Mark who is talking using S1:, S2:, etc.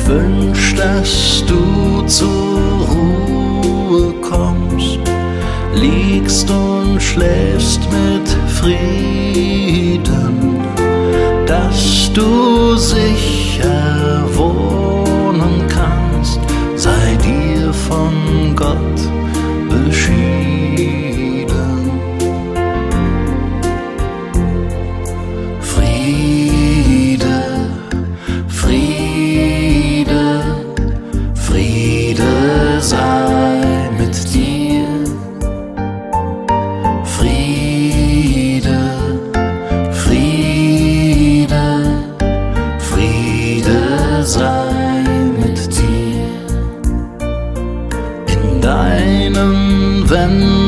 S1: wünsch, dass du zur Ruhe kommst, liegst und schläfst mit Frieden, dass du sicher wohnen kannst, sei dir von Gott beschieden. Friede, Friede, Friede sei mit dir. Friede, Friede, Friede sei mit dir. In deinen Wänden